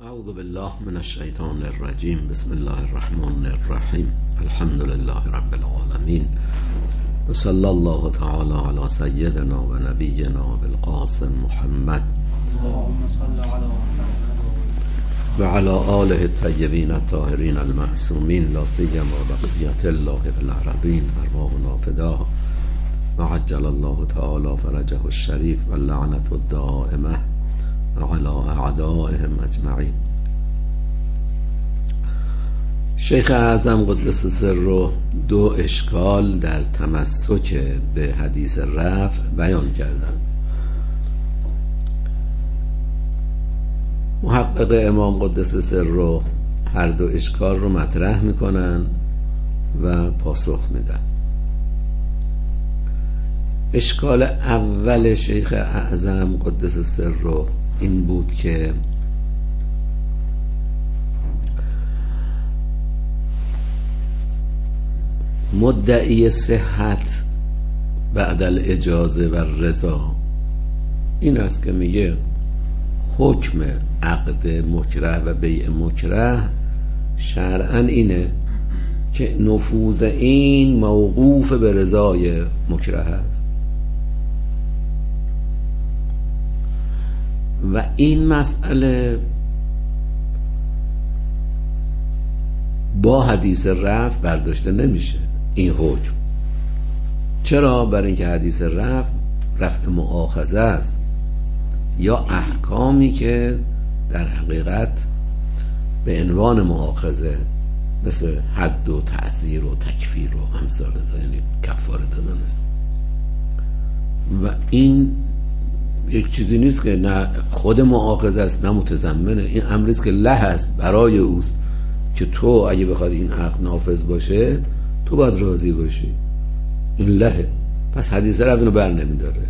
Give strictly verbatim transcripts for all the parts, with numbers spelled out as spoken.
اعوذ بالله من الشیطان الرجیم. بسم الله الرحمن الرحیم. الحمد لله رب العالمین و صلی الله تعالی علی سیدنا و نبینا بالقاسم محمد و علی آله الطیبین الطاهرین المعصومین لا سیما بقیة الله بالعربین ارواحنا فداه و عجل الله تعالی فرجه الشریف و لعنت الدائمه على اعدائهم اجمعین. شیخ اعظم قدس سره دو اشکال در تمسک به حدیث رفع بیان کردند. محقق امام قدس سره هر دو اشکال رو مطرح میکنن و پاسخ میدن. اشکال اول شیخ اعظم قدس سره این بود که مدعی صحت بعد الاجازه و رضا این است که میگه حکم عقد مکره و بیع مکره شرعاً اینه که نفوذ این موقوف به رضای مکره است و این مسئله با حدیث رفع برداشته نمیشه. این حکم چرا؟ برای اینکه حدیث رفع رفع مؤاخذه است یا احکامی که در حقیقت به عنوان مؤاخذه مثل حد و تعزیر و تکفیر و امثال یعنی کفاره دادن و این یک چیزی نیست که نه خود مؤاخذه است نه متضمنه. این امری است که له است برای اوست که تو اگه بخواد این عقد نافذ باشه تو باید راضی باشی. این لهه. پس حدیث رفع اینو بر نمیداره.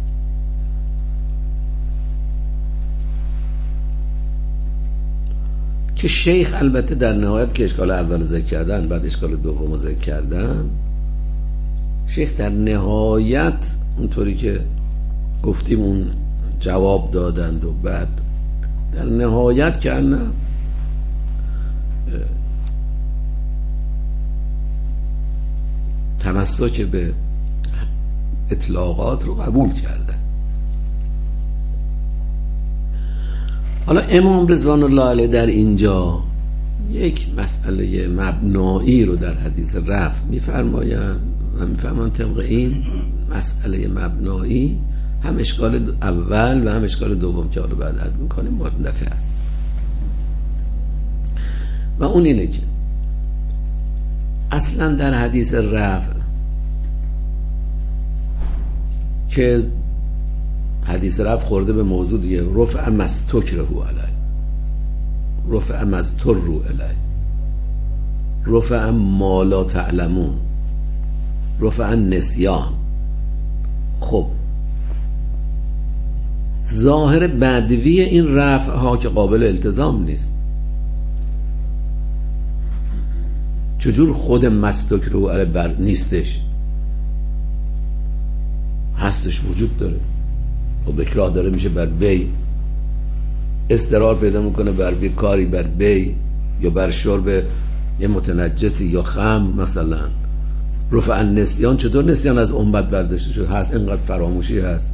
که شیخ البته در نهایت که اشکال اول ذکر کردن بعد اشکال دوم ذکر کردن، شیخ در نهایت اونطوری که گفتیم اون جواب دادند و بعد در نهایت که نه تمسک به اطلاقات رو قبول کرده. حالا امام رضوان الله علیه در اینجا یک مسئله مبنایی رو در حدیث رفع میفرمایند و میفرمایند طبق این مسئله مبنایی هم اشکال اول و هم اشکال دوم که حالا بعد عرض میکنیم مردفع است و اون اینه که اصلا در حدیث رفع که حدیث رفع خورده به موضوع دیگه، رفع مستکره علی، رفع مستر رو علی، رفع ما لا تعلمون، رفع نسیان. خب ظاهر بدوی این رفع ها که قابل التزام نیست، چجور خود مستکره علی بر نیستش؟ هستش، وجود داره و بکراه داره میشه بر بی، استقرار پیدا میکنه بر بی کاری بر بی یا بر شرب یه متنجسی یا خمر مثلا. رفع نسیان، چطور نسیان از امت برداشته شد؟ هست، اینقدر فراموشی هست.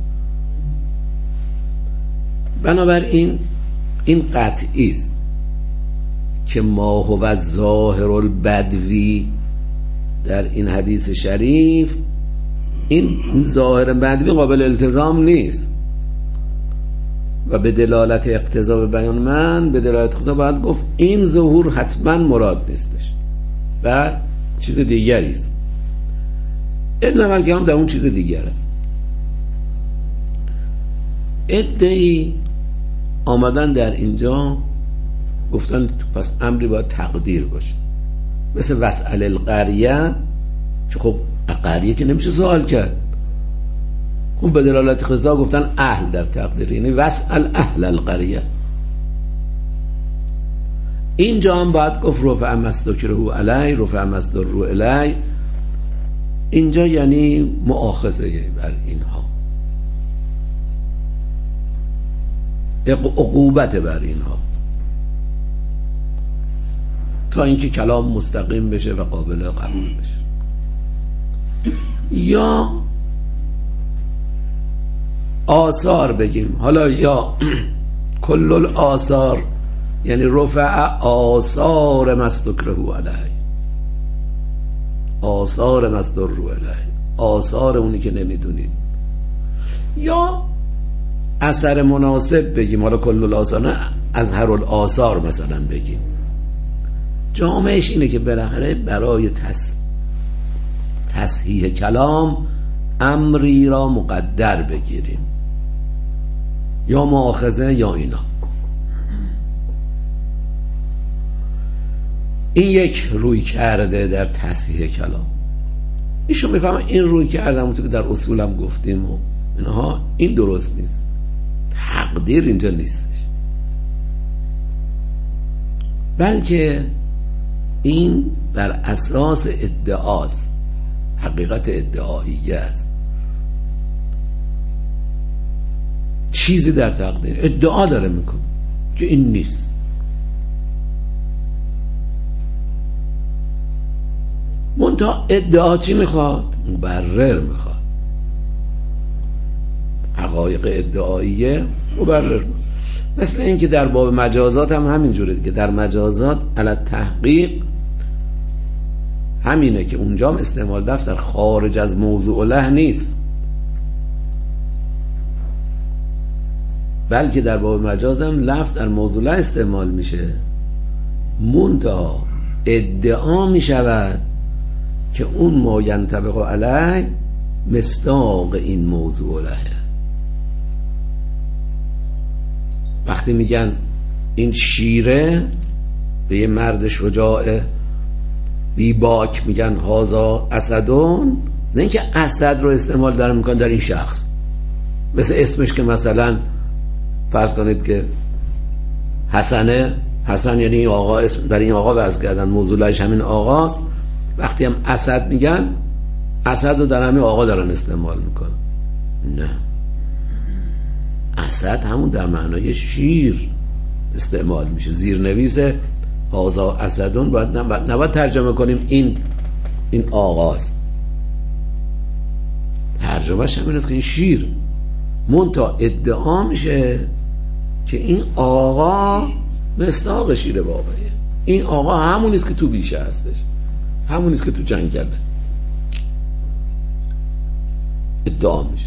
بنابراین این قطعی است که ما هو ظاهر البدوی در این حدیث شریف، این ظاهر بدوی قابل التزام نیست و به دلالت اقتضا به بیان من، به دلالت اقتضا باید گفت این ظهور حتما مراد نیستش و چیز دیگری است. این عمل کردم در اون چیز دیگر است. ادعی آمدن در اینجا گفتن پس امری باید تقدیر باشه، مثل وسأل القریه که خب قریه که نمیشه سوال کرد، خب به دلالت اقتضا گفتن اهل در تقدیر، یعنی وسأل اهل القریه. اینجا هم باید گفت رفع مستکره علی، رفع مستر علی. اینجا یعنی مؤاخذه بر اینها، عقوبت بر اینها. تا اینکه کلام مستقیم بشه و قابل قبول بشه. یا آثار بگیم، حالا یا کل الآثار یعنی رفع آثار مستکره علیه، آثار مستر رو علیه، آثار اونی که نمیدونید. یا اثر مناسب بگیم، حالا کل الآثار نه، از هر الآثار مثلا بگیم. جامعش اینه که بالاخره برای تص... تصحیح کلام امری را مقدر بگیریم، یا مؤاخذه یا اینا. این یک روی کرده در تصحیح کلام. ایشون میفهمه این روی کرده همونطور که در اصولم گفتیم و اینها، این درست نیست، تقدیر اینجا نیستش، بلکه این بر اساس ادعاست، حقیقت ادعاییه است. چیزی در تقدیر ادعا داره میکنه که این نیست. منتها ادعا چی میخواد؟ مبرر میخواد. حقایق ادعاییه مبرر میخواد. مثل این که در باب مجازات هم همین جوره که در مجازات علی تحقیق همینه که اونجا هم استعمال لفظ در خارج از موضوع له نیست، بلکه در باب مجاز هم لفظ در موضوع له استعمال میشه، منتها ادعا میشود که اون ما ینطبق علیه مصداق این موضوع له. وقتی میگن این شیره به یه مرد شجاع بی باک میگن هازا اسدون، نه اینکه اسد رو استعمال داره میکنن در این شخص، مثل اسمش که مثلا فرض کنید که حسنه، حسن یعنی این آقا، اسم در این آقا وضع کردن، موضوعش همین آقاست. وقتی هم اسد میگن، اسد رو در همین آقا دارن استعمال میکنن. نه، اسد همون در معنای شیر استعمال میشه. زیرنویس هازا اسدون باید نباید ترجمه کنیم این این آقاست، ترجمهش همین است که این شیر. منتها ادعا میشه که این آقا مصداق شیر واقعیه، این آقا همونیست که تو بیشه هستش، همونیست که تو جنگله. ادعا میشه.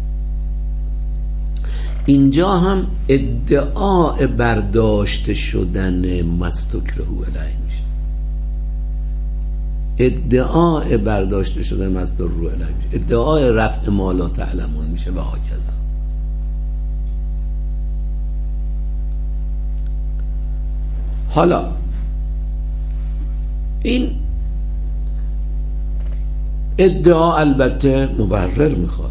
اینجا هم ادعای برداشته شدن مستکره علیه میشه، ادعای برداشته شدن مستکره علیه میشه، ادعای رفع ما لا تعلمون میشه و هاکذا. حالا این ادعا البته مبرر میخواد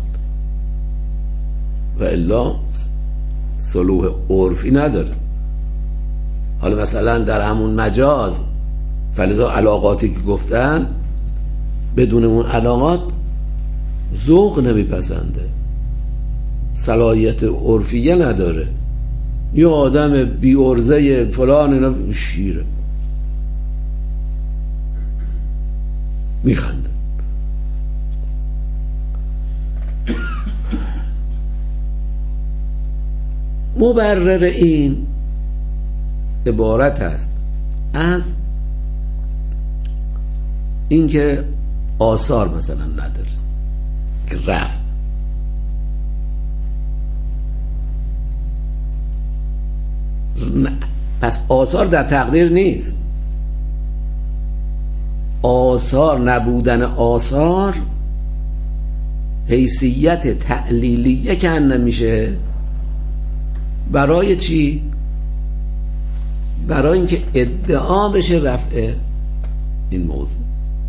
و الا صلوح عرفی نداره. حالا مثلا در همون مجاز فلذا علاقاتی که گفتن، بدون اون علاقات ذوق نمیپسنده، صلاحیت عرفیه نداره. یه آدم بی ارزه فلان اینا شیره میخنده. مبرر این عبارت است از اینکه آثار مثلا نداره که رفت. پس آثار در تقدیر نیست. آثار، نبودن آثار حیثیت تعلیلیه که نمیشه. برای چی؟ برای اینکه ادعا بشه رفع این موضوع.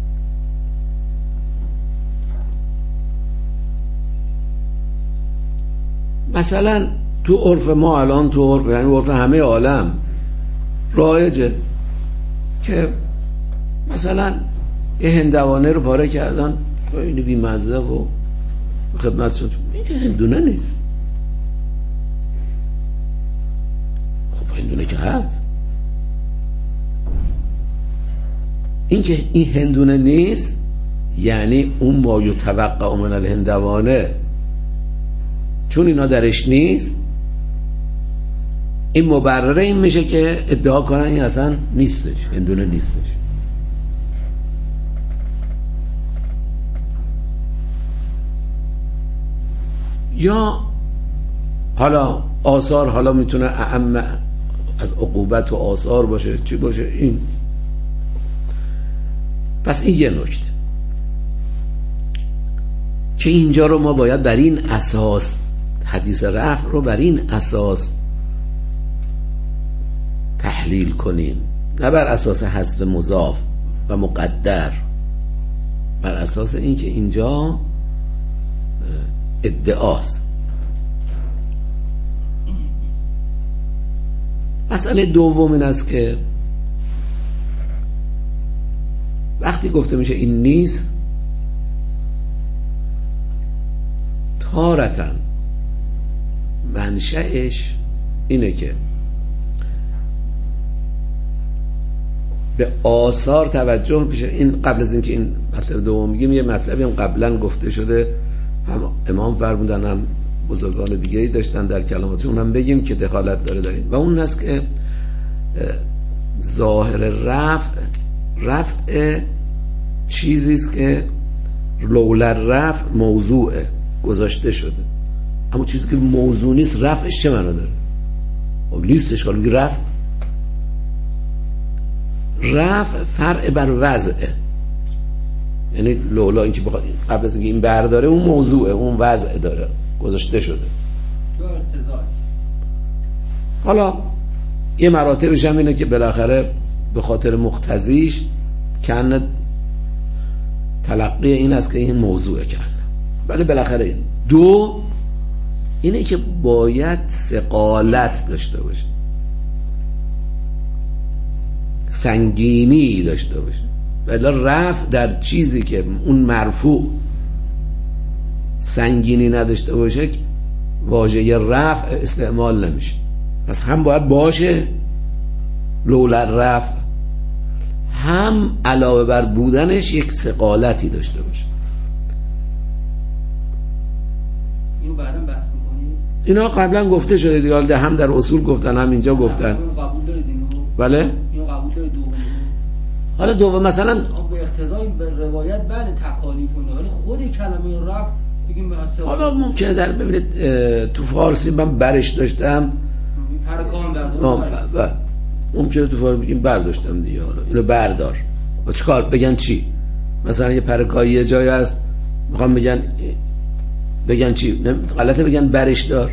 مثلا تو عرف ما الان، تو عرف یعنی عرف همه عالم رایجه که مثلا یه هندوانه رو پاره کردن، این بی مزه و خدمت شد، این هندونه نیست. خب هندونه که هست، این که این هندونه نیست یعنی اون ما یتوقع من الهندوانه، چون اینا درش نیست، این مبرره این میشه که ادعا کنن این اصلا نیستش، هندونه نیستش. یا حالا آثار، حالا میتونه اعم از عقوبت و آثار باشه، چی باشه این. پس این یه نکته که اینجا رو ما باید بر این اساس، حدیث رفع رو بر این اساس تحلیل کنیم، نه بر اساس حذف مضاف و مقدر، بر اساس این که اینجا ادعاست. مسئله دوم این است که وقتی گفته میشه این نیست، تارتاً منشأش اینه که به آثار توجه بشه. این قبل از اینکه این مطلب دوم میگیم یه مطلبی هم قبلا گفته شده، هم امام فرمودن هم بزرگان دیگه ای داشتن در کلاماتشون، هم بگیم که دخالت داره داریم، و اون است که ظاهر رفع رفع چیزی است که لولا رفع موضوعه، گذاشته شده، اما چیزی که موضوع نیست رفعش چه معنا داره؟ خب لیستش کار میگه رفع رفع فرع بر وضعه، یعنی لولا اینکه بخواد قبل از اینکه این برداره اون موضوعه، اون وضع داره، گذاشته شده. حالا یه مراتبش هم اینه که بالاخره به خاطر مقتضیش کنه تلقی این است که این موضوعه کنه، ولی بالاخره این دو اینه که باید ثقالت داشته باشه، سنگینی داشته باشه، ولی رفع در چیزی که اون مرفوع سنگینی نداشته باشه واژه رفع استعمال نمیشه. پس هم باید باشه لولا رفع، هم علاوه بر بودنش یک ثقالتی داشته باشه. اینو بعداً بحث می‌کنیم. اینا قبلا گفته شده دیگه، هم در اصول گفتن هم اینجا گفتن. قبول دارید اینو؟ بله؟ اینو قبول دارید دوم؟ حالا دوم مثلا به اقتضای روایت بعد تکالیف اونه، ولی خود کلمه رفع بگیم به حساب. حالا ممکنه در ببینید تو فارسی من برش داشتم پرکام برداشتم، ممکنه تو فارسی بگیم برداشتم دیگه، حالا اینو بردار و چیکار بگن چی؟ مثلا یه پرکایی یه جایی هست میخوام بگن بگن چی؟ غلطه بگن برش دار،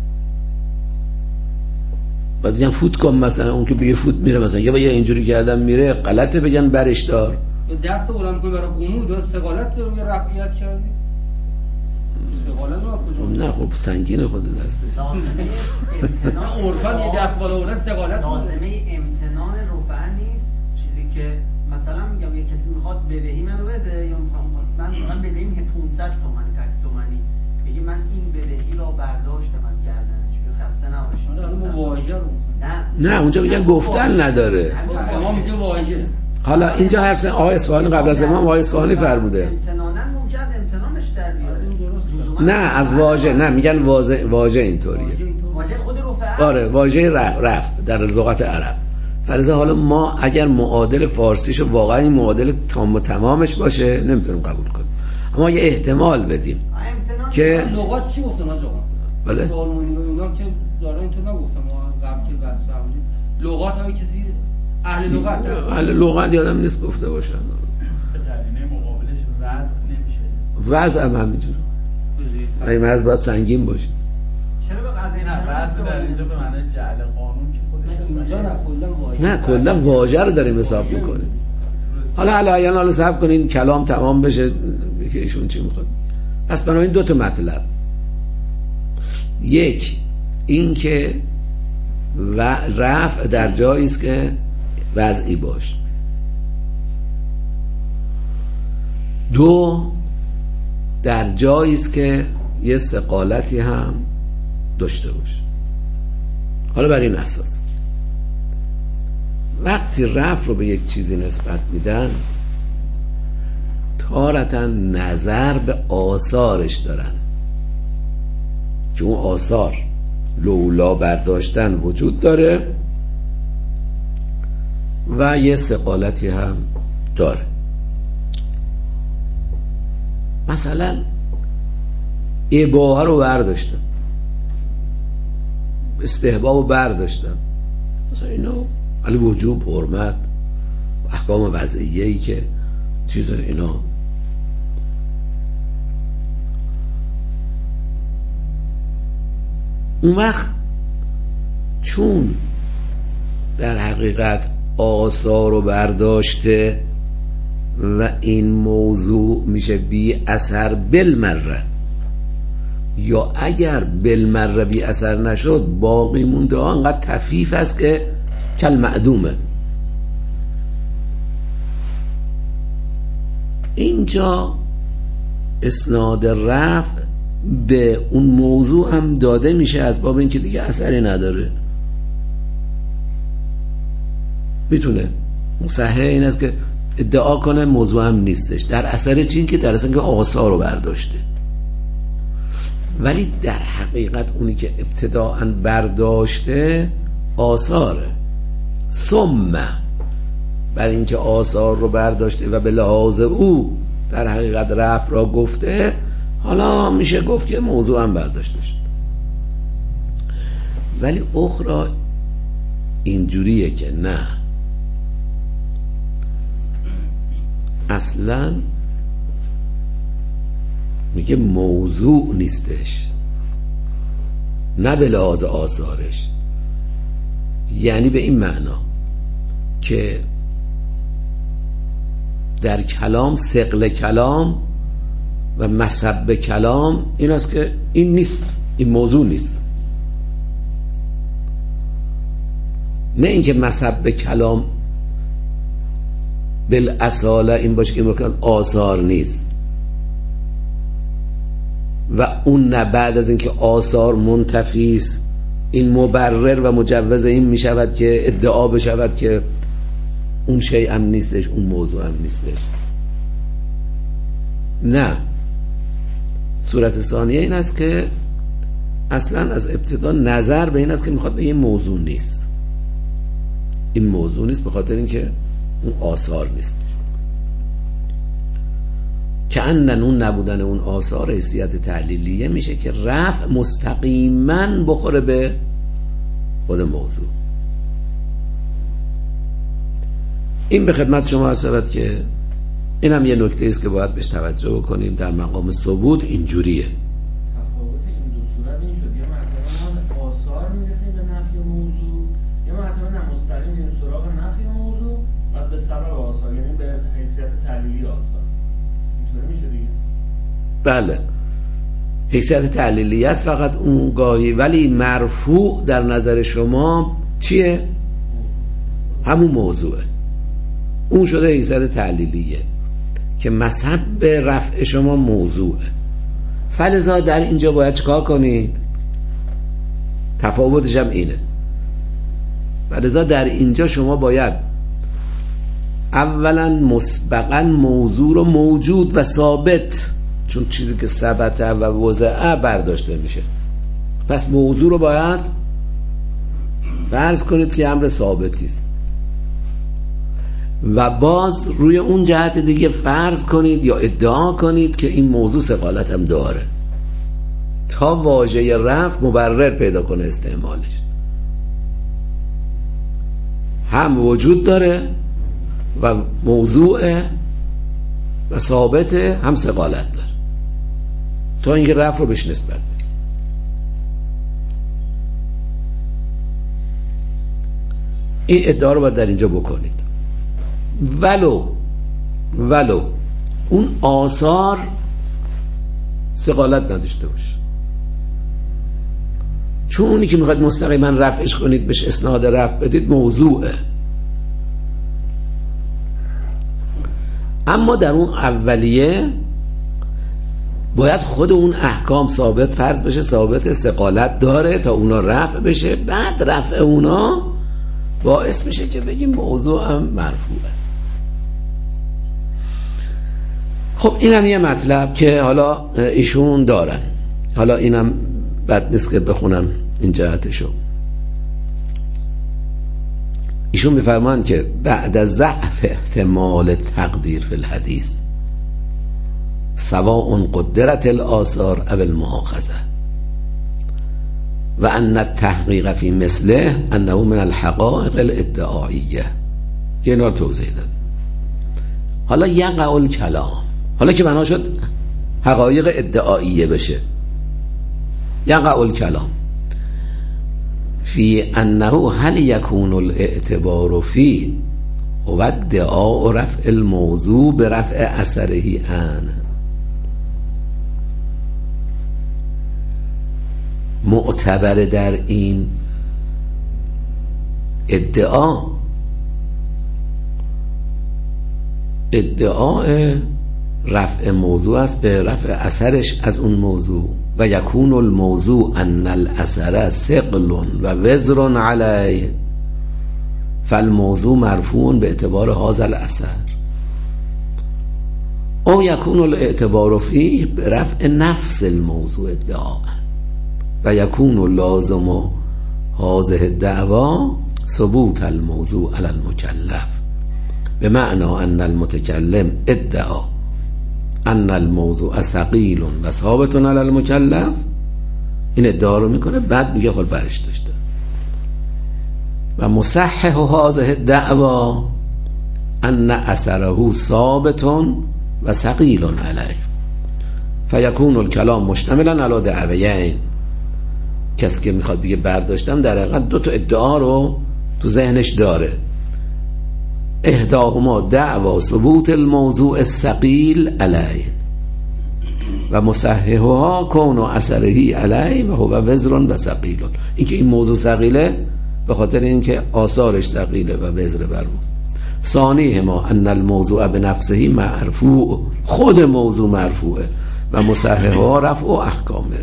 بعد بگن فوت کن، مثلا اون که بگه فوت میره مثلا، یا با یه اینجوری کردن میره، غلطه بگن برش دار. دست بلند کنی برای قنوت و استقالت داره، میگه رفعیت کردی استقالت رو کجا؟ نه خب سنگین خود دسته نه عرفان یه دست بالا بردن استقالت لازمه امتنان رفع نیست، چیزی که مثلا میگم یه کسی میخواد بدهی منو بده، یا میخوام من مثلا بدهیم پانصد تومانی تک تومانی، بگی من این بدهی را برداشتم از گردنش، بگی خسته نباشید. حالا واژه رو نه نه اونجا میگن گفتن نداره، امام میگه واژه. حالا اینجا حرف آقای اصفهانی قبل از امام آقای اصفهانی فرموده امتنانن ممکن از امتنانش در بیاره، نه از واژه، نه میگن واژه واژه اینطوریه، واژه خود رفع، آره واژه رفع در لغت عرب فرضا. حالا ما اگر معادل فارسیشو واقعا این معادل تام و تمامش باشه نمیتونیم قبول کنیم، اما یه احتمال بدیم که لغات چی گفتن آقا؟ بله سوالمونی و اینا که داره اینطور نگفتم قبل که بحث فرمودید لغات های کسی اهل لغت اهل لغت یادم نیست گفته باشن. به قرینه مقابلش وضع نمیشه، وضع هم همینجوره، این وضع باید سنگین باشه. چرا به قضیه نه وضع در اینجا به معنی جعل قانون که خودش اینجا نه کلا واژه، نه کلا واژه رو داریم حساب میکنیم. حالا علایان حالا صبر کنین کلام تمام بشه که ایشون چی میخواد. پس بنابراین دو تا مطلب، یک این که و رفع در جایی است که وضعی باشه، دو در جایی است که یه ثقالتی هم داشته باشه. حالا بر این اساس وقتی رفع رو به یک چیزی نسبت میدن تارتاً نظر به آثارش دارن که اون آثار لولا برداشتن وجود داره و یه ثقالتی هم داره. مثلا اباحه رو برداشتن، استحباب رو برداشتن، مثلا اینو علی وجوب، حرمت، احکام وضعیه‌ای که چیز اینا اون وقت چون در حقیقت آثار رو برداشته و این موضوع میشه بی اثر بالمره، یا اگر بالمره بی اثر نشد باقی مونده ها انقدر تفیف است که کل معدومه. اینجا اسناد رفع به اون موضوع هم داده میشه از باب اینکه دیگه اثری نداره. میتونه صحیح این است که ادعا کنه موضوع هم نیستش، در اثر چین که در اثر که آثار رو برداشته، ولی در حقیقت اونی که ابتداءً برداشته آثاره. ثم برای اینکه آثار رو برداشته و به لحاظ او در حقیقت رفع را گفته، حالا میشه گفت که موضوع هم برداشته شد. ولی اخرى اینجوریه که نه، اصلا میگه موضوع نیستش، نه به لحاظ آثارش، یعنی به این معنا که در کلام ثقل کلام و مصب کلام این است که این نیست، این موضوع نیست. نه اینکه مصب کلام بالاصاله این باشه که ممکن آثار نیست و اون نه بعد از اینکه آثار منتفی است این مبرر و مجوز این می شود که ادعا بشود که اون شیء هم نیستش، اون موضوع هم نیستش. نه، صورت ثانیه این است که اصلا از ابتدا نظر به این است که میخواد به این موضوع نیست، این موضوع نیست به خاطر اینکه اون آثار نیست، که انن اون نبودن اون آثار حیثیت تعلیلیه میشه که رفع مستقیما بخوره به خود موضوع. این به خدمت شما عرض شود که این هم یه نکته است که باید بهش توجه بکنیم. در مقام ثبوت اینجوریه. تفاوت این دو صورت این شد، یا مرتبه ما آثار میرسیم به نفی موضوع، یا مرتبه نه مستقیم میریم سراغ نفی موضوع و به سبب آثار، یعنی به حیثیت تعلیلی آثار. اینطوری میشه دیگه. بله، حیثیت تعلیلی است فقط اون گاهی، ولی مرفوع در نظر شما چیه؟ همون موضوعه، اون شده حیثیت تعلیلیه که مصب رفع شما موضوعه. فلذا در اینجا باید چکار کنید؟ تفاوتش هم اینه. فلذا در اینجا شما باید اولا مسبقا موضوع رو موجود و ثابت، چون چیزی که ثبت و وضع برداشته میشه، پس موضوع رو باید فرض کنید که امر ثابتی است و باز روی اون جهت دیگه فرض کنید یا ادعا کنید که این موضوع ثقالت هم داره تا واژه رفع مبرر پیدا کنه استعمالش. هم وجود داره و موضوع و ثابته، هم ثقالت داره، تا اینکه رفع رو بهش نسبت بدید. این ادعا رو باید در اینجا بکنید. ولو ولو اون آثار ثقالت نداشته باشه، چون اونی که میخواید مستقیما رفعش کنید بهش اسناد رفع بدید موضوعه. اما در اون اولیه باید خود اون احکام ثابت فرض بشه، ثابت ثقالت داره تا اونا رفع بشه، بعد رفع اونا باعث میشه که بگیم موضوع هم مرفوعه. خب اینم یه مطلب که حالا ایشون دارن. حالا اینم بد نیست که بخونم این جهتشو. ایشون میفرمان که بعد از ضعف احتمال تقدیر فی الحدیث سواء قدرت الآثار او المؤاخذه و ان التحقیق فی مثله انه من الحقائق الادعائیه که اینا رو توضیح داد. حالا یقع الکلام، حالا که بنا شد حقایق ادعائیه بشه، یقع الکلام فی انه هل یکون الاعتبار فی و ادعاء رفع الموضوع برفع اثره ان. معتبر در این ادعا ادعای رفع موضوع است به رفع اثرش از اون موضوع و یکون الموضوع ان الاثر ثقل و وزر علیه فالموضوع مرفوع به اعتبار هذا الاثر او یکون الاعتبار فیه به رفع نفس الموضوع ادعا و یکون لازم هذه الدعوا ثبوت الموضوع علی المکلف به معنی ان المتکلم ادعا ان الموضوع ثقیل و ثابت علی المکلف. این ادعا رو میکنه، بعد میگه خود برش داشته و مصحح هذه الدعوا ان اثره ثابت و ثقیل علیه فیکون الکلام مشتملا علی دعویین. کسی که میخواد بگه برداشتم در حقیقت دو تا ادعا رو تو ذهنش داره. احداهما دعوا ثبوت الموضوع الثقیل علیه و مصححها کون اثره علیه و هو وزر و ثقیل. این که این موضوع ثقیله به خاطر اینکه آثارش ثقیله و وزر بر موضوع. ثانیهما ان الموضوع بنفسه مرفوع، خود موضوع مرفوعه و مصححها رفع و احکامه.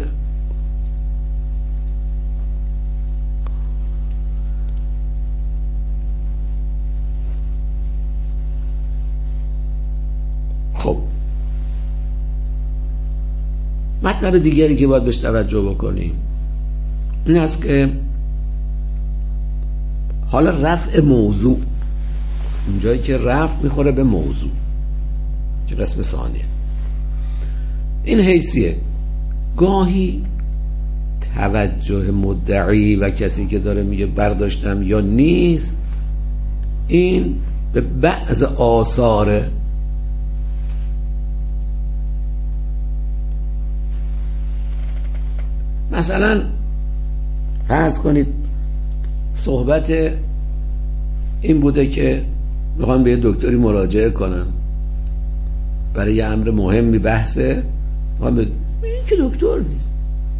خب مطلب دیگری که باید بهش توجه بکنیم این است که حالا رفع موضوع، اونجایی که رفع میخوره به موضوع که قسم ثانیه، این حیثیه گاهی توجه مدعی و کسی که داره میگه برداشتم یا نیست این به بعض آثار مثلا فرض کنید صحبت این بوده که میخوام به یه دکتری مراجعه کنم برای یه امر مهمی بحثه، میخوام به این که دکتر نیست.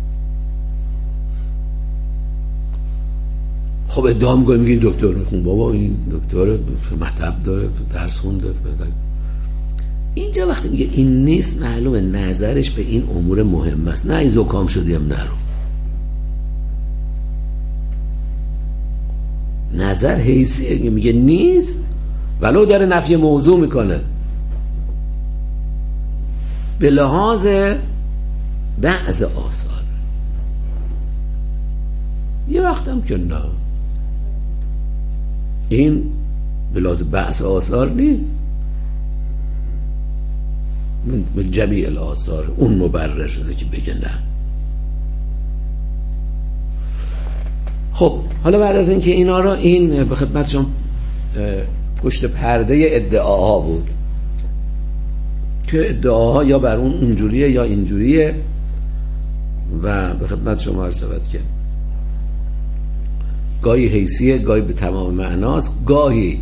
خب ادعا میکنه میگه این دکتر میخون، بابا این دکتر مطب داره، درس خونده. اینجا وقتی میگه این نیست معلومه نظرش به این امور مهم است، نه این زکام شدیم نرو. نظر حیثیه، میگه نیست ولو داره نفی موضوع میکنه به لحاظ بعض آثار. یه وقتم که نه این به لحاظ بعض آثار نیست، به جمیع الآثار اون مبرر شده که بگه نه. خب حالا بعد از اینکه اینا رو این به خدمتشون پشت پرده ادعاها بود که ادعاها یا بر اون اونجوریه یا اینجوریه و به خدمت شما عرض شود که گاهی حیثیه، گاهی به تمام معناست، گاهی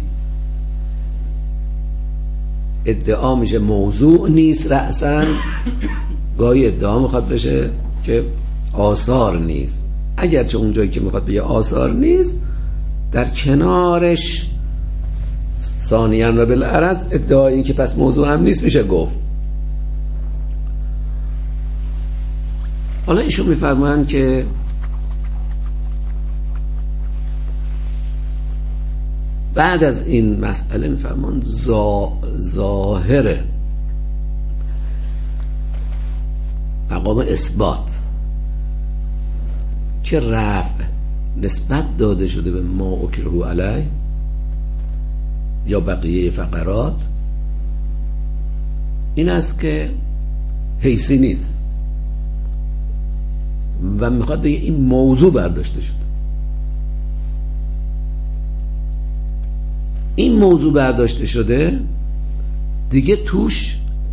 ادعا میشه موضوع نیست رأساً، گاهی ادعا میخواد بشه که آثار نیست. اگرچه اونجایی که میخواد بگه آثار نیست در کنارش ثانیاً و بالعرض ادعای این که پس موضوع هم نیست میشه گفت. حالا ایشون میفرمایند که بعد از این مسئله میفرمان زا... ظاهره مقام اثبات که رفع نسبت داده شده به ما اکرهو علیه یا بقیه فقرات این است که حیثی نیست و میخواد بگه این موضوع برداشته شده. این موضوع برداشته شده دیگه توش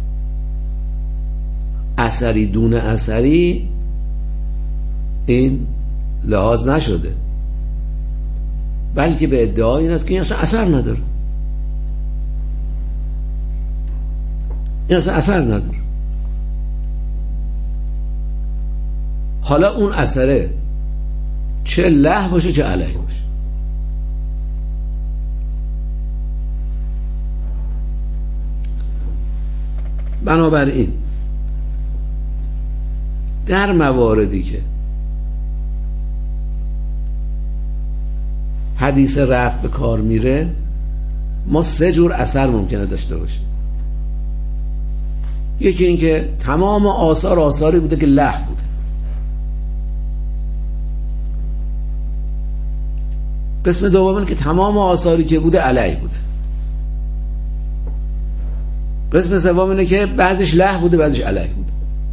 اثری دون اثری این لحاظ نشده، بلکه به ادعای این است که این اصلا اثر نداره، این اصلا اثر نداره. حالا اون اثره چه له باشه چه علیه باشه. بنابراین در مواردی که حدیث رفع به کار میره ما سه جور اثر ممکنه داشته باشیم. یکی این که تمام آثار آثاری بوده که له بوده، قسم دوم اینه که تمام آثاری که بوده علیه بوده، قسم سوم اینه که بعضیش له بوده بعضیش علیه بوده.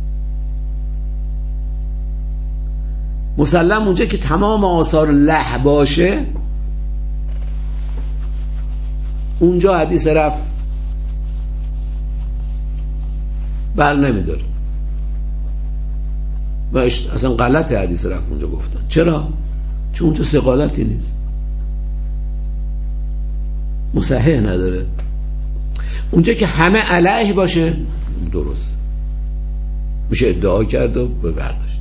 مسلم اونجا که تمام آثار له باشه اونجا حدیث رفع بر نمیداره و اصلا غلط حدیث رفع اونجا گفتن. چرا؟ چون اونجا ثقالتی نیست، مصحح نداره. اونجا که همه علیه باشه درست میشه ادعا کرد و برداشت.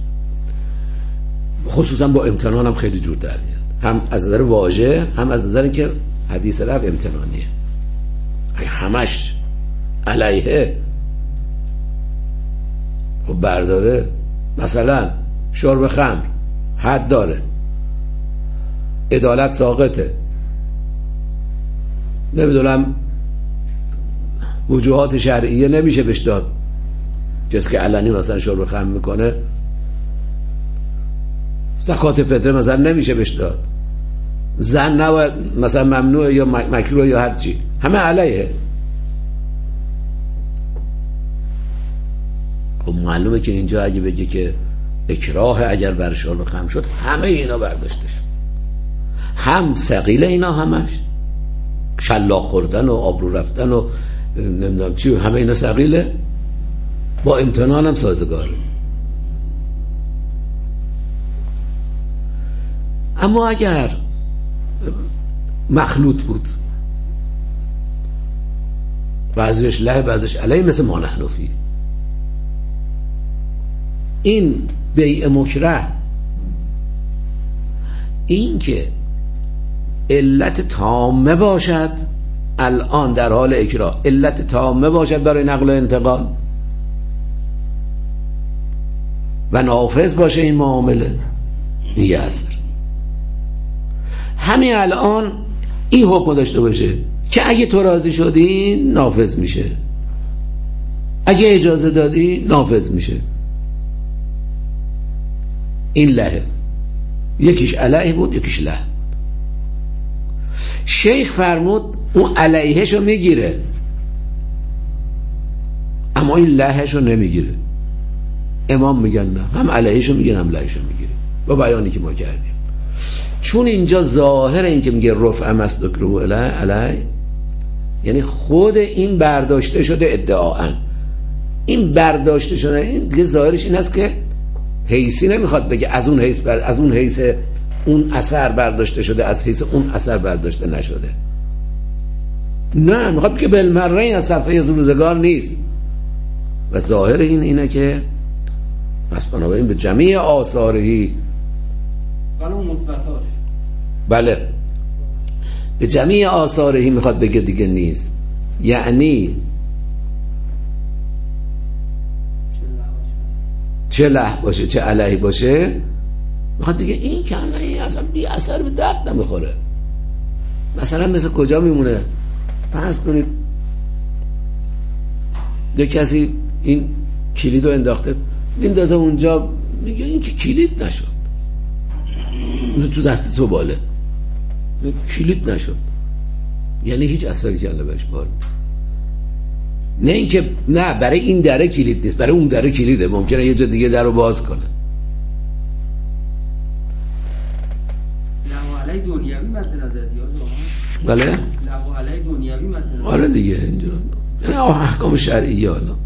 خصوصا با امتنان هم خیلی جور در میاد، هم از نظر واژه هم از نظر که حدیث رفع امتنانیه. همش علیه خب برداره. مثلا شرب خمر حد داره، عدالت ساقطه، نمیدونم وجوهات شرعیه نمیشه بهش داد، کسی که علنی مثلا شرب خمر میکنه زکات فطره مثلا نمیشه بهش داد، زن نباید مثلا ممنوع یا مکروه یا هر چی، همه علیه. خب معلومه که اینجا اگه بگه که اکراه اگر بر شرب خمر شد همه اینا برداشته شد، هم ثقیل اینا همش شلاق خوردن و آبرو رفتن و نمیدونم چی، همه اینا ثقیله، با امتنان هم سازگاره. اما اگر مخلوط بود بعضیش له بعضیش علیه مثل ما نحنفی، این بیع مکره این که علت تامه باشد، الان در حال اکراه علت تامه باشد برای نقل و انتقال و نافذ باشه این معامله، این یه اثر. همین الان این حکم داشته باشه که اگه تو راضی شدی نافذ میشه، اگه اجازه دادی نافذ میشه. این لهه، یکیش علیه بود یکیش له. شیخ فرمود اون علیهشو میگیره اما این لهشو نمیگیره. امام میگن نه، هم علیهشو میگیره هم لهشو میگیره با بیانی که ما کردیم. چون اینجا ظاهر این که میگه رفع مصدق رو علیه یعنی خود این برداشته شده ادعاً، این برداشته شده این دیگه ظاهرش این است که حیثی نمیخواد بگه از اون حیث بر از اون حیث اون اثر برداشته شده از حیث اون اثر برداشته نشده، نه میخواد بگه بالمره این از صفحه روزگار نیست. و ظاهر این اینه که پس بنابراین به جمعی آثارهی ولی اون مثبتاش بله به جمعی آثارهی میخواد بگه دیگه نیست، یعنی چه له باشه چه علیه باشه میخواد دیگه این که علیه اصلا بی اثر به درد نمیخوره. مثلا مثل کجا میمونه؟ فرض کنید یک کسی این کلید رو انداخته میندازه اونجا، میگه این که کلید نشد، تو ذات تو باله کلید نشد، یعنی هیچ اثری کرده برش بار نیست. نه اینکه نه برای این دره کلید نیست، برای اون دره کلیده، ممکنه یه جا دیگه در رو باز کنه. لهو علی دنیوی مد نظر دیگه بله لهو علی دنیوی مد نظر. آره دیگه اینجا یعنی احکام شرعیه. حالا چرا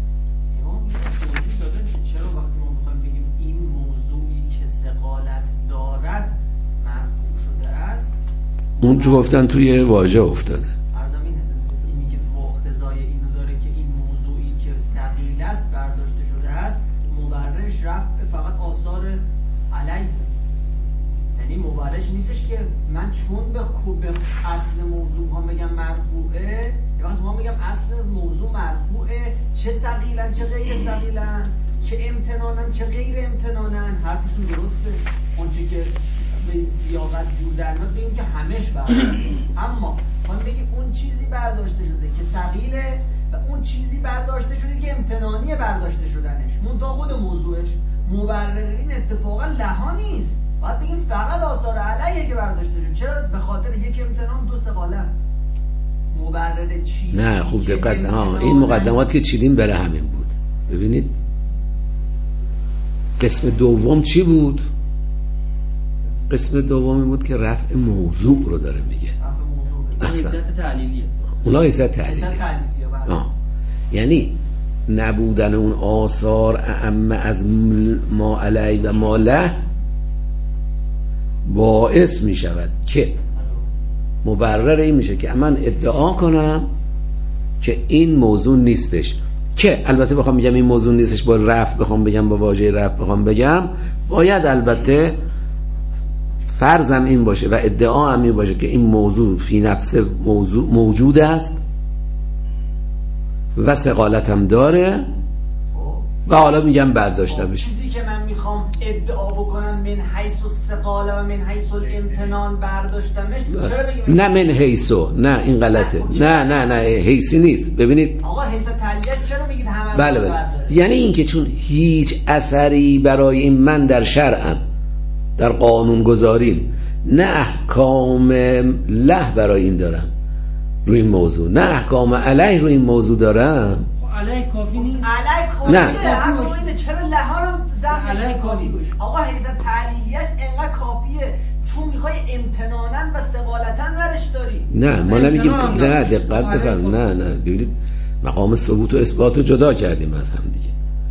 وقتی ما میخوایم بگیم این موضوعی که ثقالت دارد مرفوع شده است، اون چه گفتن توی واژه افتاده. ارزم اینه اینی که تو اقتضای اینو داره که این موضوعی که ثقیل است برداشته شده است، مبررش رفع فقط آثار علیه، یعنی مبررش نیستش که من چون به به اصل موضوع هم بگم مرفوعه، یا وقتی ما بگم اصل موضوع مرفوعه، چه ثقیلن چه غیر ثقیلن، چه امتنانن چه غیر امتنانن، حرفشون درسته. اونچه که به این سیاقت جور در میاد بگیم که همش برداشته شده، اما ما بگیم اون چیزی برداشته شده که ثقیله و اون چیزی برداشته شده که امتنانی برداشته شدنش، منتها خود موضوعش مبررین اتفاقا لها نیست، باید بگیم فقط آثار علیه که برداشته شده. چرا؟ به خاطر یک امتنان دو ثقالت. مبرر چی؟ نه خوب دقت، ها این مقدمات که چیدیم برای همین بود. ببینید قسم دوم چی بود؟ قسم دومی بود که رفع موضوع رو داره میگه. رفع موضوع حیثیت تعلیلیه. اونا حیثیت تعلیلیه. یعنی نبودن اون آثار اعم از ما علی و ما له باعث می شود که مبرر این میشه که من ادعا کنم که این موضوع نیستش، که البته بخوام بگم این موضوع نیستش با رفع بخوام بگم، با واژه رفع بخوام بگم، باید البته فرضم این باشه و ادعا هم این باشه که این موضوع فی نفسه موضوع موجود است و ثقالت هم داره و حالا میگم برداشته بشه. چیزی که من میخوام ادعا بکنم من حیث الثقاله و من حیث الامتنان برداشتمش، چرا بگیم نه من حیثو؟ نه این غلطه. نه نه نه حیثی نیست. ببینید آقا حیث تعلیهش چرا میگید همه بله بله برداشت؟ یعنی این که چون هیچ اثری برای این من در شرعم، در قانون گذاریم، نه احکام له برای این دارم روی این موضوع، نه احکام علیه روی این موضوع دارم، علیه کافی نیست؟ علیه کافیه. نه همون اینه، چرا لها رو ضمنش می‌کنی؟ آقا حیث تعلیهش انقدر کافیه چون میخوای امتنانن و ثقالتن ورش داری. نه ما نمیگیم، نه دقت بکن، نه نه ببینید مقام ثبوت و اثبات رو جدا کردیم از هم دیگه.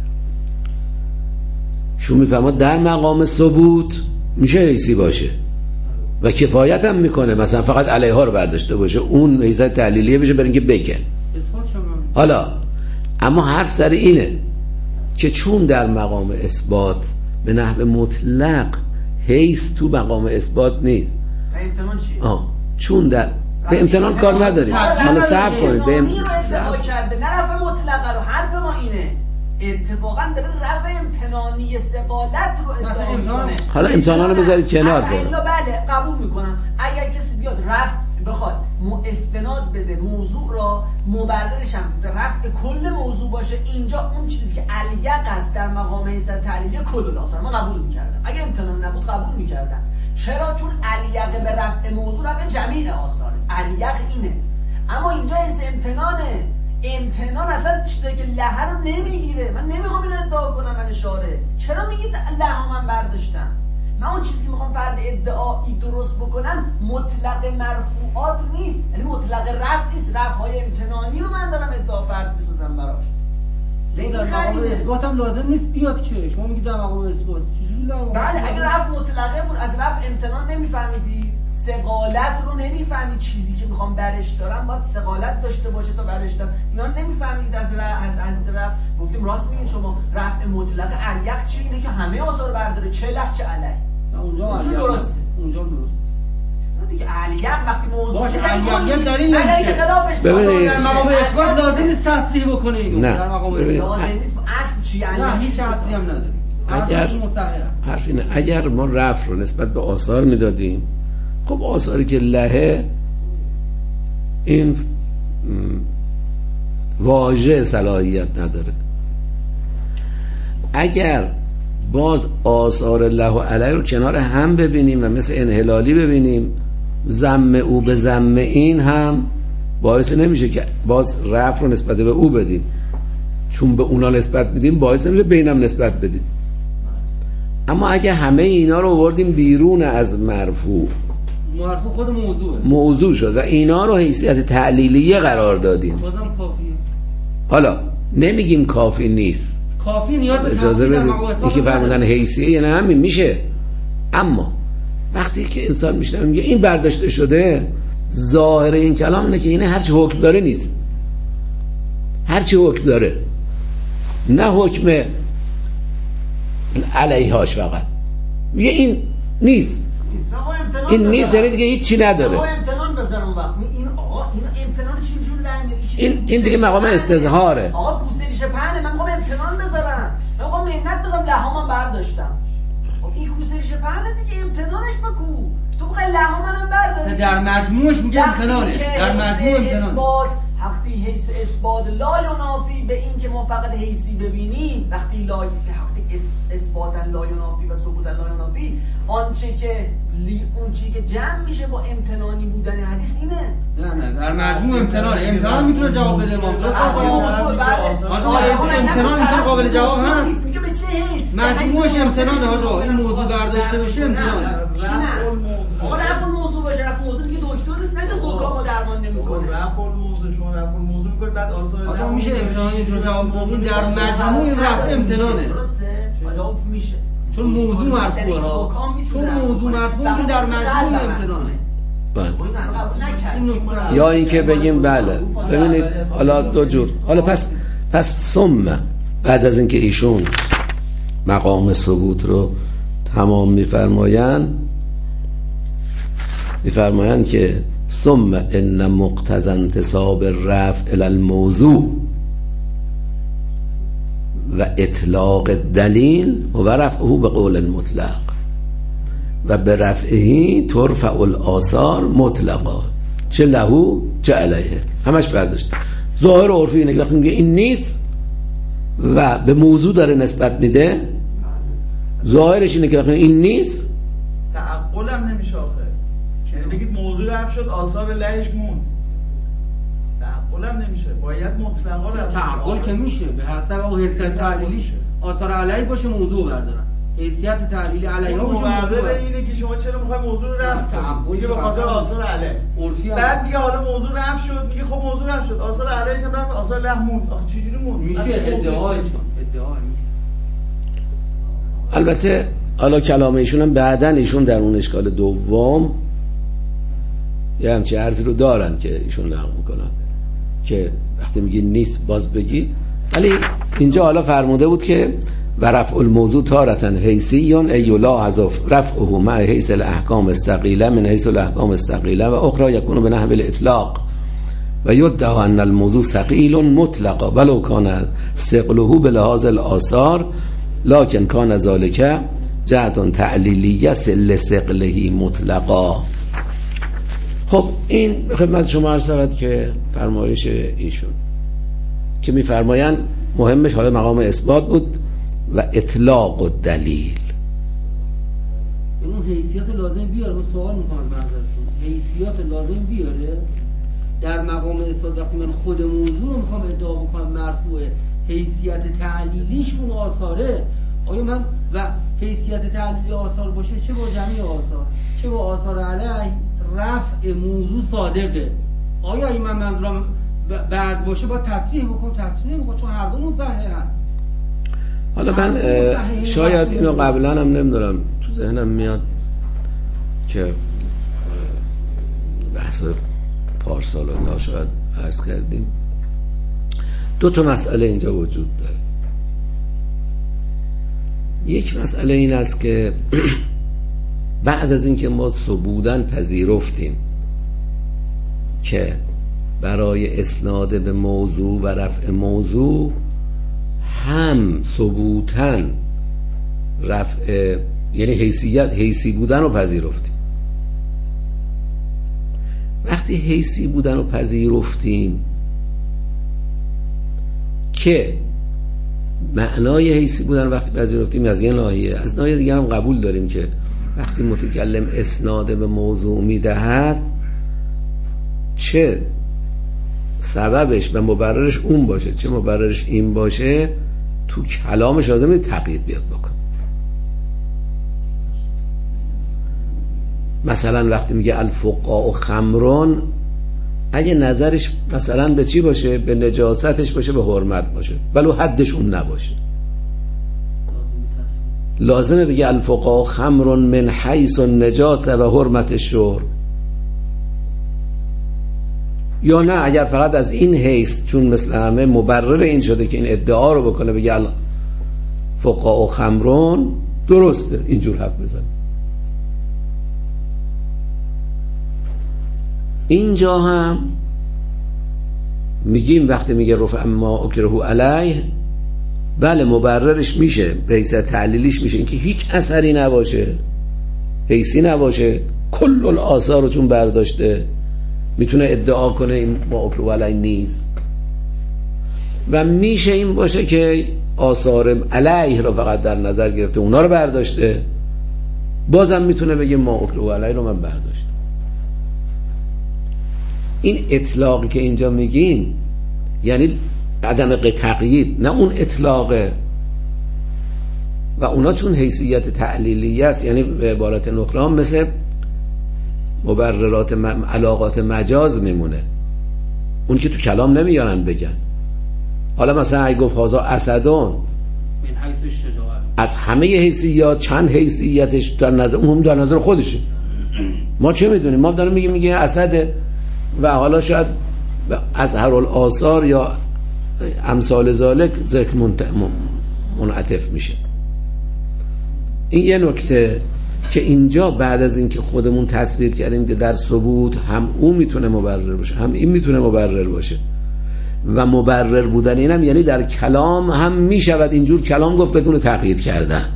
شو میفهمد در مقام ثبوت میشه حیثی باشه و کفایت هم میکنه، مثلا فقط علیه ها رو برداشته باشه، اون حیثیت تعلیلیه بشه برای اینکه بگن. حالا اما حرف سر اینه که چون در مقام اثبات به نحو مطلق حیث تو مقام اثبات نیست، به امتنان چیه؟ آه چون در به امتنان کار نداریم. حالا صبر کنید، به امتنان کرده نه رفع مطلقه رو. حرف ما اینه اتفاقا داره رفع امتنانی ثقالت رو ادعا میکنه. حالا امتنان رو بذارید کنار. بله قبول میکنم اگر کسی بیاد رفع بخواد استناد بده موضوع را، مبررش هم رفع کل موضوع باشه، اینجا اون چیزی که علیق است در مقام حیثیت تعلیلیه کل الاثار، من قبول میکردم. اگه امتنان نبود قبول میکردم. چرا؟ چون علیق به رفع موضوع رفع جمیع آثاره، علیق اینه. اما اینجا حیث امتنانه، امتنان اصلا چیزایی که لحه رو نمیگیره. من نمیخوام اینو ادعا کنم من شاره، چرا میگید لحه من برداشتم؟ من اون چیزی که میخوام فرد ادعایی درست بکنم مطلق مرفوعات نیست، یعنی مطلق رفع نیست، رفعهای امتنانی رو من دارم ادعا فرد میسازم براش. در مقام اثبات هم لازم نیست بیاد که شما میگید در مقام اثبات چجوری در مقام؟ بله اگه رفع مطلقه بود از رفع امتنان نمیفهمیدی، ثقالت رو نمیفهمید، چیزی که میخوام برش دارم باید ثقالت داشته باشه تا برش دارم، اینا رو نمیفهمید. از رفع از رفع گفتیم راست میگین شما، رفع مطلق علیق چی؟ اینه که همه آثار برداره، چه لغ چه علیه. اونجا علیق درسته، اونجا درسته دیگه. علیق وقتی موضوع باشه علیق دلیل اگر که خلافش در مقام اثبات لازم نیست تصریح بکنه اینو. در مقام اثبات لازم نیست اصل چی یعنی؟ نه هیچ اصلی هم نداره. اگر حرف اینه اگر ما رفع رو نسبت به آثار میدادیم، خب آثاری که لهه این واژه صلاحیت نداره. اگر باز آثار الله و علیه رو کنار هم ببینیم و مثل انحلالی ببینیم، ضم او به ضم این هم باعث نمیشه که باز رفع رو نسبت به او بدیم، چون به اونا نسبت بدیم باعث نمیشه به اینم نسبت بدیم. اما اگه همه اینا رو آوردیم بیرون از مرفوع، مرفوع خود موضوعه، موضوع شد و اینا رو حیثیت تعلیلیه قرار دادیم، بازم کافیه. حالا نمیگیم کافی نیست، کافی نیاز به اجازه بدید یکی فرمودن حیثیه یعنی همین میشه. اما وقتی که انسان میشنه میگه این برداشته شده، ظاهر این کلام اینه که این هرچی حکم داره نیست، هرچی حکم داره، نه حکم علیهاش، فقط میگه این نیست، این نیست یعنی دیگه هیچ چی نداره. آقا امتنان بذارم وقت این آقا این امتنان چی جور لنگه این این دیگه مقام استظهاره. آقا کوسریش پهنه، من میخوام امتنان بذارم، من میخوام منت بذارم، لهامم برداشتم. این کوسریش پهنه دیگه، امتنانش بکو. تو بخوای لهامم برداری. در مجموعش میگه امتنانه، در مجموع امتنانه. وقتی حیث اثبات لا ینافی به این که ما فقط حیثی ببینیم، وقتی لا وقتی اثبات لا ینافی و ثبوت لا ینافی، آنچه که اونچه که جمع میشه با امتنانی بودن حدیث اینه. نه نه در مجموع امتنانه، امتنان میتونه جواب بده ما. آقا امتنان میتونه قابل جواب هست. میگه به چه حیث؟ مجموعش امتنانه آقا، این موضوع برداشته بشه امتنانه. آقا رفع موضوع باشه، رفع موضوع دیگه دکتر نیست، نه که زکام درمان نمیکنه. رفع موضوع شما رفع موضوع میکنه، بعد آثار آقا میشه امتنانی رو جواب بدیم، در مجموع رفع امتنانه. درسته؟ جواب میشه. چون موضوع مرفوعه ها، چون موضوع مرفوعه که در مجموع امتنانه. بله. یا اینکه بگیم بله، ببینید حالا دو جور. حالا پس پس ثم بعد از اینکه ایشون مقام ثبوت رو تمام میفرمایند میفرمایند که ثم ان مقتضى انتساب الرفع الى الموضوع و اطلاق دلیل و رفعه به قول مطلق و به رفعه ترفع الاثار مطلقا چه لهو چه علیه، همش برداشت. ظاهر عرفی اینه که وقتی میگه این نیست و به موضوع داره نسبت میده، ظاهرش اینه که وقتی این نیست تعقلم نمیشه آخه، یعنی بگید موضوع رفع شد آثار لهش موند، تعقلم نمیشه، باید مطلقا رفع. تعقل که میشه به حسب اون حیثیت تعلیلیش آثار علیه باشه موضوع بردارن، حیثیت تعلیلی علیه باشه موضوع بردارن. اینه که شما چرا میخوای موضوع رو رفع کنید؟ میگه به خاطر آثار علیه. بعد میگه حالا موضوع رفع شد، میگه خب موضوع رفع شد، آثار علیهش هم رفع، آثار له موند. آخه چجوری موند؟ میشه ادعاش ادعا البته حالا کلام ایشون هم بعدن ایشون در اون اشکال دوم یه همچه حرفی رو دارن که ایشون نقل میکنن که وقتی میگی نیست باز بگی، ولی اینجا حالا فرموده بود که و رفع الموضوع تارة حیثیون ای یلاحظ رفعه مع حیث الاحکام الثقیله من حیث الاحکام الثقیله و اخرى یکون به نحو الاطلاق و یدعی ان الموضوع ثقیل مطلقا ولو کان ثقله به لحاظ الاثار لکن کان ذلک جهت تعلیلیه لثقله مطلقا. خب این خدمت شما عرض شود که فرمایش ایشون که میفرمایند مهمش حالا مقام اثبات بود و اطلاق و دلیل. اون حیثیت لازم بیاره، من سوال میکنم معذرتون، حیثیت لازم بیاره در مقام اثبات. وقتی من خود موضوع رو میخوام ادعا بکنم مرفوعه، حیثیت تعلیلیش اون آثاره، آیا من و حیثیت تعلیلی آثار باشه چه با جمعی آثار چه با آثار علیه رفع موضوع صادقه، آیا این من منظورم بعض باشه با تصریح بکنم؟ تصریح نمیکنم چون هر دو مصححن. حالا من شاید اینو قبلا هم نمیدونم تو ذهنم میاد که بحث پارسال و شاید عرض کردیم، دو تا مسئله اینجا وجود داره. یک مسئله این است که بعد از اینکه ما ثبوتاً پذیرفتیم که برای اسناد به موضوع و رفع موضوع هم ثبوتاً رفع یعنی حیثیت حیثی بودن رو پذیرفتیم و وقتی حیثی بودن رو پذیرفتیم که معنای حیثی بودن وقتی پذیرفتیم از یه ناحیه، از ناحیه دیگر هم قبول داریم که وقتی متکلم اسناد به موضوع میدهد چه سببش و مبررش اون باشه چه مبررش این باشه، تو کلامش لازمه تقیید بیاد بکن. مثلا وقتی میگه الفقاء و خمرون، اگه نظرش مثلا به چی باشه؟ به نجاستش باشه، به حرمت باشه، ولو حدش اون نباشه، لازمه بگه الفقاء خمرون من حیث النجاست و حرمت الشرب. یا نه اگر فقط از این حیث چون مثل همه مبرر این شده که این ادعا رو بکنه بگه الفقاء خمرون، درسته اینجور حرف بزنه. اینجا هم میگیم وقتی میگه رفع ما اکره علیه، بله مبررش میشه، به حیث تعلیلیش میشه اینکه هیچ اثری نباشه، حیثی نباشه، کل الآثار رو چون برداشته میتونه ادعا کنه این ما اکره علیه نیست. و میشه این باشه که آثار علیه رو فقط در نظر گرفته، اونا رو برداشته، بازم میتونه بگه ما اکره علیه رو من برداشتم. این اطلاقی که اینجا میگیم یعنی عدم تقیید، نه اون اطلاقه. و اونا چون حیثیت تعلیلیه است، یعنی به عبارت نکره مثل مبررات م... علاقات مجاز میمونه، اون که تو کلام نمیارن بگن. حالا مثلا اگه گفت هازا اسدون از همه حیثیات چند حیثیتش در نظر اون هم در نظر خودشه، ما چه میدونیم؟ ما داریم میگیم میگه اسده و حالا شاید از هر الآثار یا امثال ذالک ذکر منعطف میشه. این یه نکته که اینجا بعد از اینکه خودمون تصویر کردیم که در ثبوت هم اون میتونه مبرر باشه هم این میتونه مبرر باشه و مبرر بودن اینم یعنی در کلام هم میشود اینجور کلام گفت بدون تقیید کردن.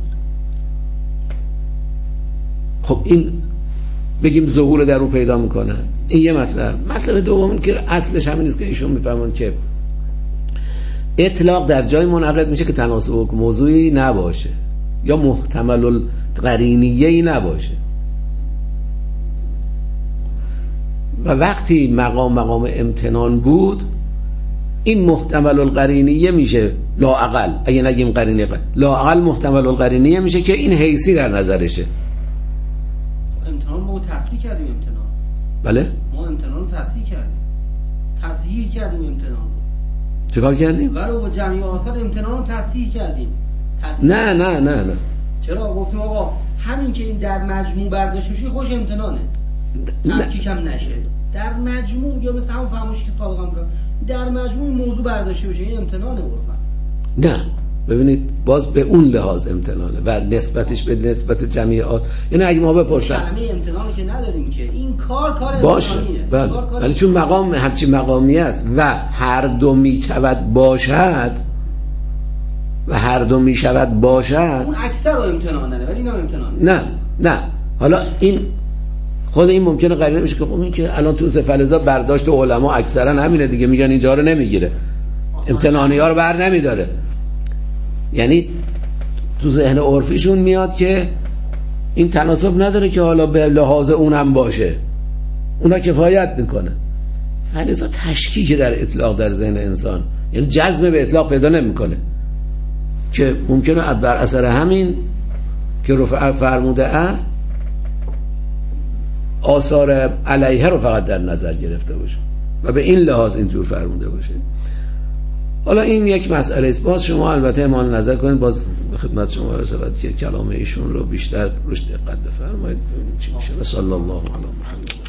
خب این بگیم ظهور در او پیدا میکنه، این یه مطلب. مطلب دوم که اصلش همین است که ایشون میفهمن که اطلاق در جای منعقد میشه که تناسب موضوعی نباشه یا محتمل القرینیه‌ای نباشه. و وقتی مقام مقام امتنان بود، این محتمل القرینیه میشه لااقل، اگه نگیم قرینیه لااقل محتمل القرینیه میشه که این حیثی در نظرشه. امتنان ما تصحیح کردیم امتنان. بله؟ ما امتنان رو تصحیح کردیم. تصحیح کردیم امتنان رو. چیکار کردیم؟ ولو با جمعی آثار امتنان رو تصحیح کردیم. تصحیح. نه نه نه نه. چرا گفتیم آقا همین که این در مجموع برداشت میشه خوش امتنانه. تفکیک هم نشه. در مجموع یا مثل همون فهموش که سابقا گفتم در مجموع موضوع برداشته بشه این امتنانه عرفا. نه ببینید باز به اون لحاظ امتنانه و نسبتش به نسبت جمعیات. یعنی اگه ما بپرسیم کلمه امتنانی که نداریم که این کار کار باشه، بله. ولی چون مقام همچین مقامی است و هر دو میشود باشد و هر دو میشود باشد، اون اکثر رو امتنانه ولی اینم امتنانه. نه نه حالا این خود این ممکنه قرینه بشه که خب این که الان تو فلزا برداشت علما اکثرا همینه دیگه، میگن اینجا رو نمیگیره، امتنانی ها رو بر نمیداره. یعنی تو ذهن عرفیشون میاد که این تناسب نداره که حالا به لحاظ اونم باشه، اونا کفایت میکنه. فلزا تشکیک در اطلاق در ذهن انسان، یعنی جزم به اطلاق پیدا نمیکنه که ممکنه بر اثر همین که رفع فرموده است آثار علیه رو فقط در نظر گرفته باشه و به این لحاظ اینجور فرموده باشه. حالا این یک مسئله است، باز شما البته اعمال نظر کنید، باز خدمت شما رسالت که کلام ایشون رو بیشتر روش دقت بفرمایید ببینید چی میشه. صلی الله علیه و محمد.